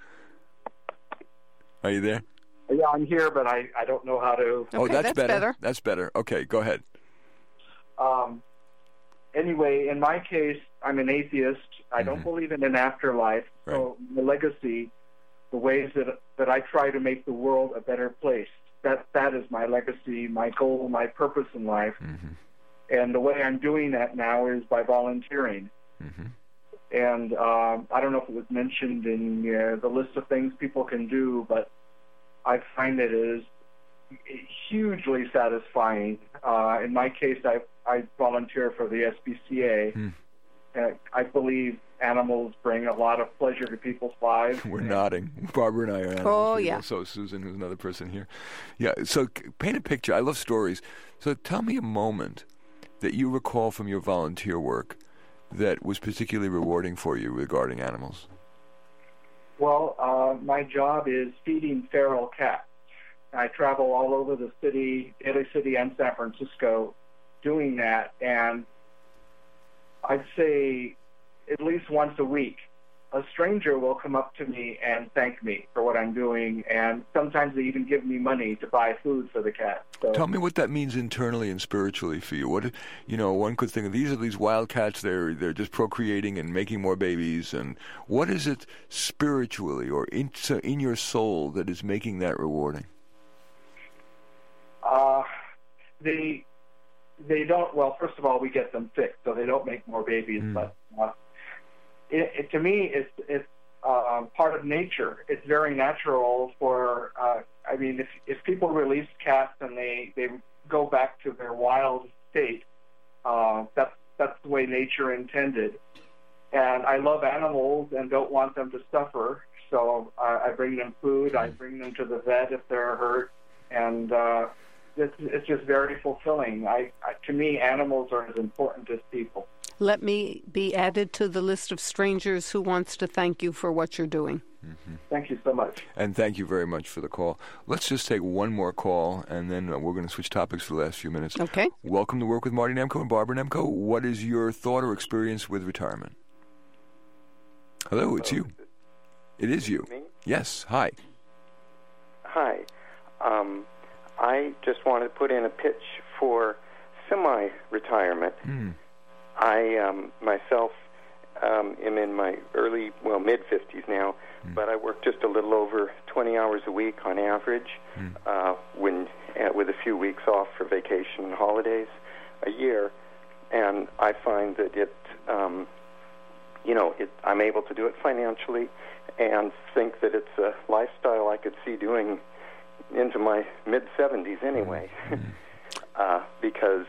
Are you there? yeah, I'm here, but I, I don't know how to. oh, Okay, that's, that's better. better. That's better. Okay, go ahead. Um, anyway, in my case, I'm an atheist. I don't Mhm. believe in an afterlife. So the legacy, the ways that that I try to make the world a better place, that that is my legacy, my goal, my purpose in life. Mm-hmm. And the way I'm doing that now is by volunteering. Mm-hmm. And um, I don't know if it was mentioned in uh, the list of things people can do, but I find it is hugely satisfying. Uh, in my case, I, I volunteer for the S P C A. Hmm. Uh, I believe animals bring a lot of pleasure to people's lives. We're nodding. Barbara and I are animal Oh, people. yeah. So Susan, who's another person here. Yeah, so c- paint a picture. I love stories. So tell me a moment that you recall from your volunteer work that was particularly rewarding for you regarding animals. Well, uh, my job is feeding feral cats. I travel all over the city, Daly City and San Francisco, doing that, and I'd say at least once a week, a stranger will come up to me and thank me for what I'm doing, and sometimes they even give me money to buy food for the cat. So, Tell me what that means internally and spiritually for you. What, you know, one could think of these are these wild cats. They're they're just procreating and making more babies. And what is it spiritually or in so in your soul that is making that rewarding? uh, they they don't. Well, first of all, we get them fixed, so they don't make more babies. Mm. But uh, it, it, to me, it's it's uh, part of nature. It's very natural for. Uh, I mean, if if people release cats and they, they go back to their wild state, uh, that's that's the way nature intended. And I love animals and don't want them to suffer. So uh, I bring them food. I bring them to the vet if they're hurt. And uh, it's, it's just very fulfilling. I, I, to me, animals are as important as people. Let me be added to the list of strangers who wants to thank you for what you're doing. Mm-hmm. Thank you so much. And thank you very much for the call. Let's just take one more call, and then uh, we're going to switch topics for the last few minutes. Okay. Welcome to Work with Marty Nemko and Barbara Nemko. What is your thought or experience with retirement? Hello, it's you. It is you. Me? Yes, hi. Hi. Um, I just wanted to put in a pitch for semi-retirement. Mm. I um, myself um, am in my early, well, mid-fifties now, mm. but I work just a little over twenty hours a week on average, mm. uh, when uh, with a few weeks off for vacation and holidays a year. And I find that it, um, you know, it, I'm able to do it financially and think that it's a lifestyle I could see doing into my mid-seventies anyway, mm. uh, because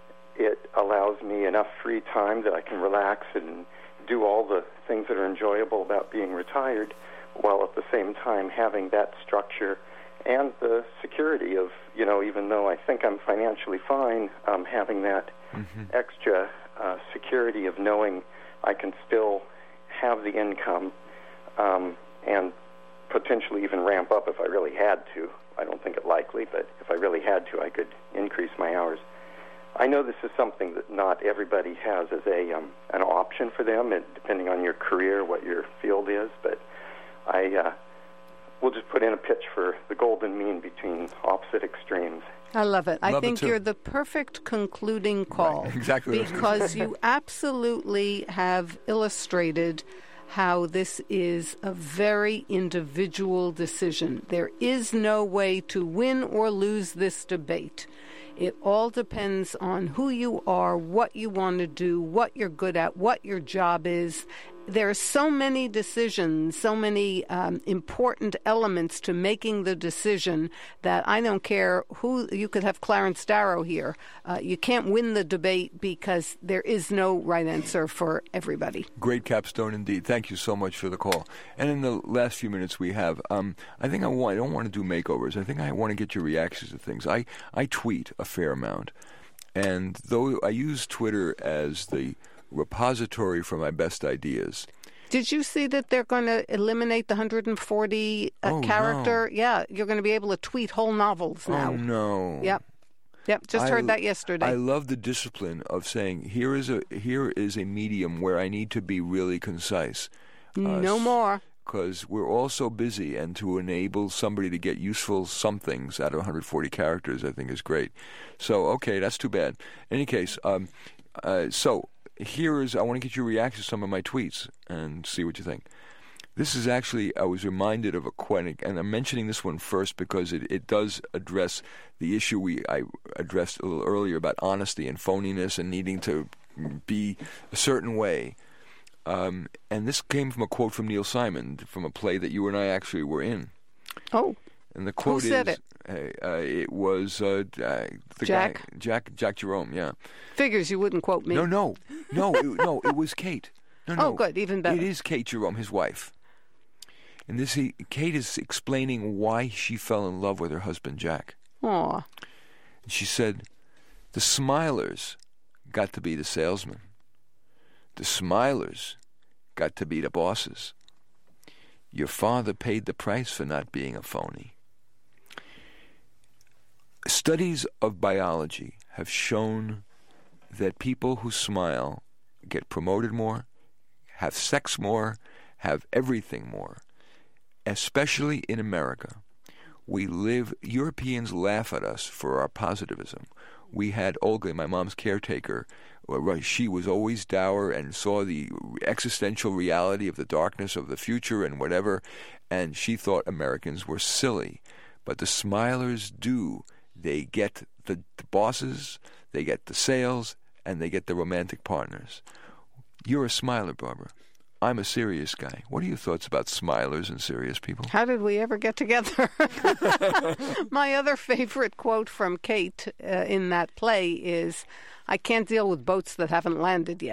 it allows me enough free time that I can relax and do all the things that are enjoyable about being retired, while at the same time having that structure and the security of, you know, even though I think I'm financially fine, um, having that mm-hmm. extra uh, security of knowing I can still have the income um, and potentially even ramp up if I really had to. I don't think it likely, but if I really had to, I could increase my hours. I know this is something that not everybody has as a um, an option for them, and depending on your career, what your field is, but I uh, will just put in a pitch for the golden mean between opposite extremes. I love it. Love I think it you're the perfect concluding call. Right. Exactly. Because you absolutely have illustrated how this is a very individual decision. There is no way to win or lose this debate. It all depends on who you are, what you want to do, what you're good at, what your job is. There are so many decisions, so many um, important elements to making the decision that I don't care who, you could have Clarence Darrow here. Uh, you can't win the debate because there is no right answer for everybody. Great capstone indeed. Thank you so much for the call. And in the last few minutes we have, um, I think I, want, I don't want to do makeovers. I think I want to get your reactions to things. I, I tweet a fair amount. And though I use Twitter as the repository for my best ideas. Did you see that they're going to eliminate the one hundred forty uh, oh, character? No. Yeah, you're going to be able to tweet whole novels now. Oh, no. Yep. Yep, just I, heard that yesterday. I love the discipline of saying, here is a here is a medium where I need to be really concise. No uh, more. Because we're all so busy, and to enable somebody to get useful somethings out of one hundred forty characters, I think is great. So, okay, that's too bad. In any case, um, uh, so... Here is, I want to get your reaction to some of my tweets and see what you think. This is actually, I was reminded of a quote, and I'm mentioning this one first because it, it does address the issue we I addressed a little earlier about honesty and phoniness and needing to be a certain way. Um, and this came from a quote from Neil Simon, from a play that you and I actually were in. Oh. And the quote Who said is, it? Uh, uh, it was uh, uh, the Jack? guy, Jack, Jack Jerome. Yeah. Figures you wouldn't quote me. No, no, no, it, no. It was Kate. No, no. Oh, good, even better. It is Kate Jerome, his wife. And this, he, Kate is explaining why she fell in love with her husband Jack. Aw. And she said, "The Smilers got to be the salesmen. The Smilers got to be the bosses. Your father paid the price for not being a phony." Studies of biology have shown that people who smile get promoted more, have sex more, have everything more, especially in America. We live, Europeans laugh at us for our positivism. We had Olga, my mom's caretaker. She was always dour and saw the existential reality of the darkness of the future and whatever, and she thought Americans were silly. But the Smilers do. They get the, the bosses, they get the sales, and they get the romantic partners. You're a smiler, Barbara. I'm a serious guy. What are your thoughts about smilers and serious people? How did we ever get together? My other favorite quote from Kate uh, in that play is, "I can't deal with boats that haven't landed yet."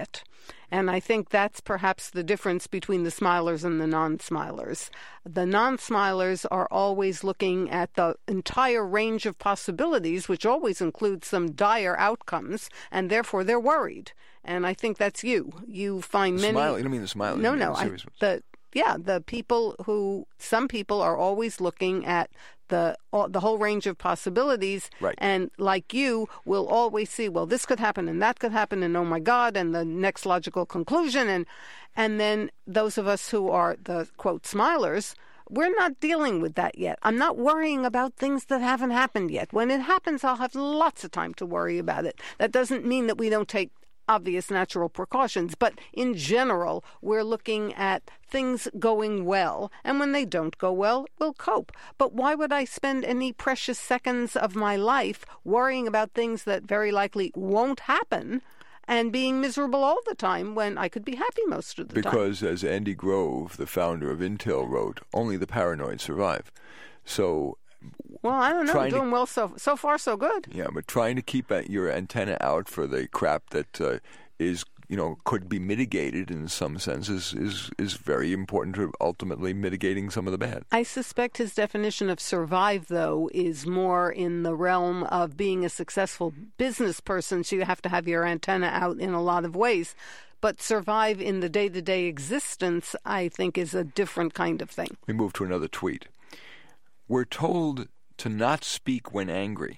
And I think that's perhaps the difference between the smilers and the non-smilers. The non-smilers are always looking at the entire range of possibilities, which always includes some dire outcomes, and therefore they're worried. And I think that's you. You find the many... Smile, you don't mean the smile. No, no. I, the, yeah, the people who... Some people are always looking at the all, the whole range of possibilities, right. And like you, will always see, well, this could happen and that could happen, and oh my God, and the next logical conclusion. And, and then those of us who are the, quote, smilers, we're not dealing with that yet. I'm not worrying about things that haven't happened yet. When it happens, I'll have lots of time to worry about it. That doesn't mean that we don't take obvious natural precautions, but in general, we're looking at things going well, and when they don't go well, we'll cope. But why would I spend any precious seconds of my life worrying about things that very likely won't happen and being miserable all the time when I could be happy most of the because, time? Because, as Andy Grove, the founder of Intel, wrote, only the paranoid survive. So... Well, I don't know. Doing to, well so so far, so good. Yeah, but trying to keep your antenna out for the crap that uh, is, you know, could be mitigated in some sense is, is, is very important to ultimately mitigating some of the bad. I suspect his definition of survive, though, is more in the realm of being a successful business person. So you have to have your antenna out in a lot of ways. But survive in the day-to-day existence, I think, is a different kind of thing. We move to another tweet. We're told to not speak when angry,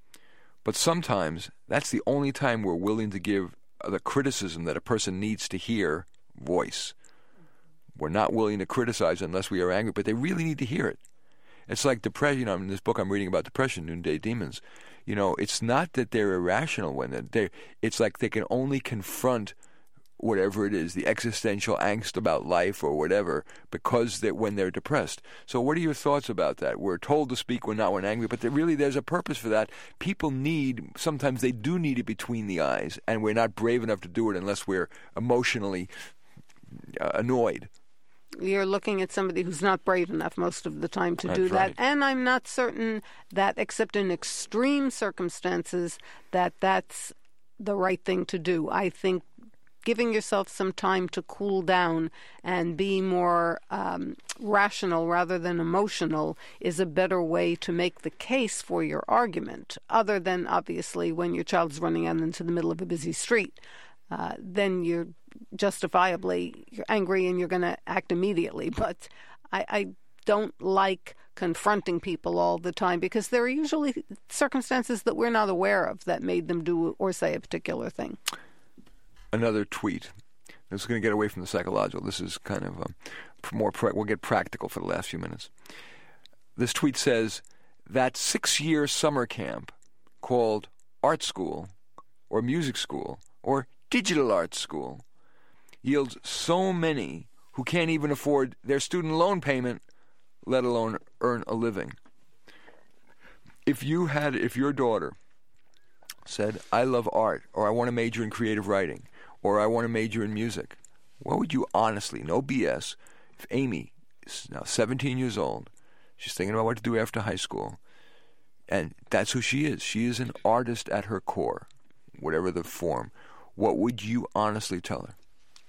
but sometimes that's the only time we're willing to give the criticism that a person needs to hear voice. We're not willing to criticize unless we are angry, but they really need to hear it. It's like depression. You know, in this book I'm reading about depression, Noonday Demons. You know, it's not that they're irrational when they're, they're it's like they can only confront whatever it is, the existential angst about life or whatever, because they're, when they're depressed. So what are your thoughts about that? We're told to speak when not when angry, but there really there's a purpose for that. People need, sometimes they do need it between the eyes, and we're not brave enough to do it unless we're emotionally uh, annoyed. You're looking at somebody who's not brave enough most of the time to That's do that. right. And I'm not certain that, except in extreme circumstances, that that's the right thing to do. I think giving yourself some time to cool down and be more um, rational rather than emotional is a better way to make the case for your argument, other than, obviously, when your child's running out into the middle of a busy street. Uh, then you're justifiably you're angry and you're going to act immediately. But I, I don't like confronting people all the time, because there are usually circumstances that we're not aware of that made them do or say a particular thing. Another tweet. This is going to get away from the psychological. This is kind of um, more. Pra- we'll get practical for the last few minutes. This tweet says that six-year summer camp called art school or music school or digital art school yields so many who can't even afford their student loan payment, let alone earn a living. If you had, if your daughter said, I love art, or I want to major in creative writing, or I want to major in music, what would you honestly, no B S, if Amy is now seventeen years old, she's thinking about what to do after high school, and that's who she is. She is an artist at her core, whatever the form. What would you honestly tell her?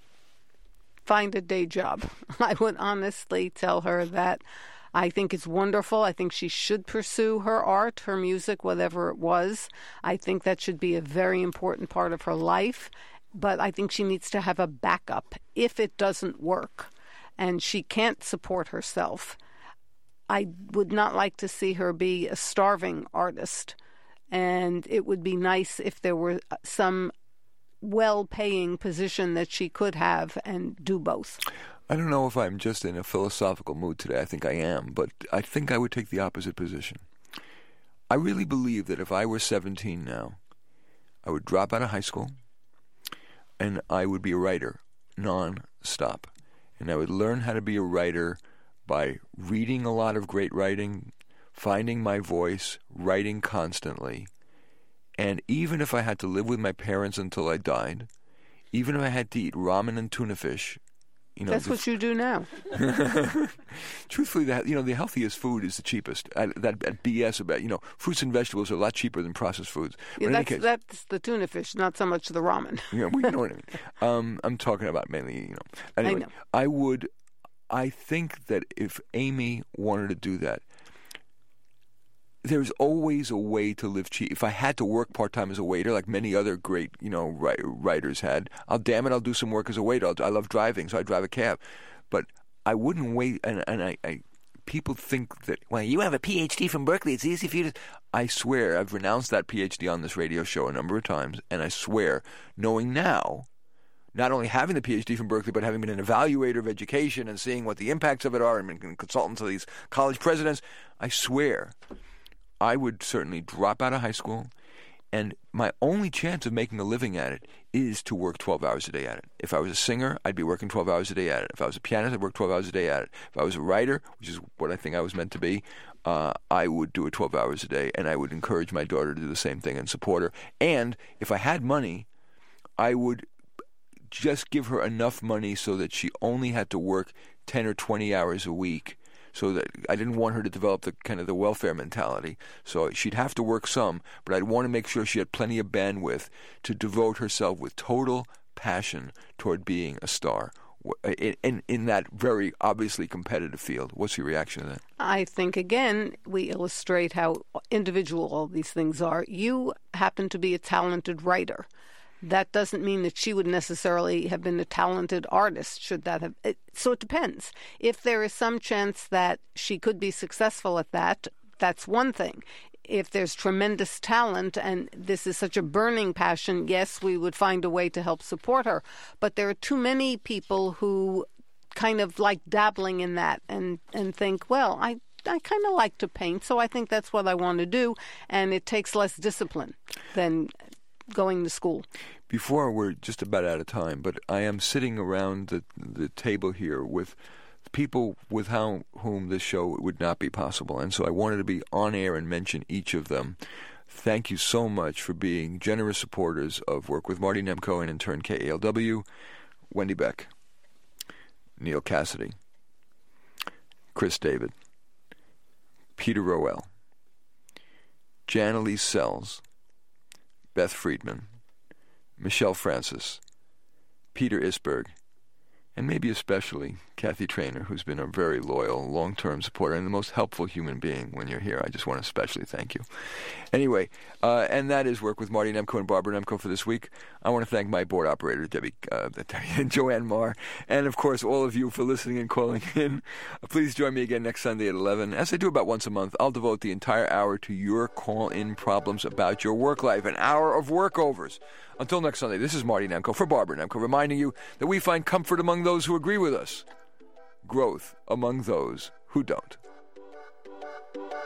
Find a day job. I would honestly tell her that I think it's wonderful. I think she should pursue her art, her music, whatever it was. I think that should be a very important part of her life. But I think she needs to have a backup if it doesn't work and she can't support herself. I would not like to see her be a starving artist. And it would be nice if there were some well-paying position that she could have and do both. I don't know if I'm just in a philosophical mood today. I think I am, but I think I would take the opposite position. I really believe that if I were seventeen now, I would drop out of high school and I would be a writer non-stop. And I would learn how to be a writer by reading a lot of great writing, finding my voice, writing constantly. And even if I had to live with my parents until I died, even if I had to eat ramen and tuna fish You know, That's the, what you do now. Truthfully, the, you know, the healthiest food is the cheapest. I, that, that B S about, you know, fruits and vegetables are a lot cheaper than processed foods. Yeah, But in any that's, case, that's the tuna fish, not so much the ramen. yeah, well, you know what I mean. Um, I'm talking about mainly, you know. Anyway, I know. I would, I think that if Amy wanted to do that, there's always a way to live cheap. If I had to work part-time as a waiter, like many other great, you know, writers had, I'll damn it, I'll do some work as a waiter. I'll, I love driving, so I drive a cab. But I wouldn't wait, and, and I, I, people think that, well, you have a P H D from Berkeley, it's easy for you to... I swear, I've renounced that P H D on this radio show a number of times, and I swear, knowing now, not only having the P H D from Berkeley, but having been an evaluator of education and seeing what the impacts of it are and being consultant to these college presidents, I swear... I would certainly drop out of high school, and my only chance of making a living at it is to work twelve hours a day at it. If I was a singer, I'd be working twelve hours a day at it. If I was a pianist, I'd work twelve hours a day at it. If I was a writer, which is what I think I was meant to be, uh, I would do it twelve hours a day, and I would encourage my daughter to do the same thing and support her. And if I had money, I would just give her enough money so that she only had to work ten or twenty hours a week. So that I didn't want her to develop the kind of the welfare mentality. So she'd have to work some, but I'd want to make sure she had plenty of bandwidth to devote herself with total passion toward being a star in, in, in that very obviously competitive field. What's your reaction to that? I think, again, we illustrate how individual all these things are. You happen to be a talented writer. That doesn't mean that she would necessarily have been a talented artist, should that have... It, so it depends. If there is some chance that she could be successful at that, that's one thing. If there's tremendous talent and this is such a burning passion, yes, we would find a way to help support her. But there are too many people who kind of like dabbling in that and, and think, well, I... I kind of like to paint, so I think that's what I want to do, and it takes less discipline than going to school. Before, we're just about out of time, but I am sitting around the the table here with people with how, whom this show would not be possible, and so I wanted to be on air and mention each of them. Thank you so much for being generous supporters of Work with Marty Nemko and in turn K A L W. Wendy Beck, Neil Cassidy, Chris David, Peter Roel, Janelise Sells, Beth Friedman, Michelle Francis, Peter Isberg, and maybe especially Kathy Trainer, who's been a very loyal, long-term supporter and the most helpful human being when you're here. I just want to especially thank you. Anyway, uh, and that is Work with Marty Nemko and Barbara Nemko for this week. I want to thank my board operator, Debbie, uh, and Joanne Marr, and, of course, all of you for listening and calling in. Please join me again next Sunday at eleven. As I do about once a month, I'll devote the entire hour to your call-in problems about your work life, an hour of workovers. Until next Sunday, this is Marty Nemko for Barbara Nemko, reminding you that we find comfort among those who agree with us, growth among those who don't.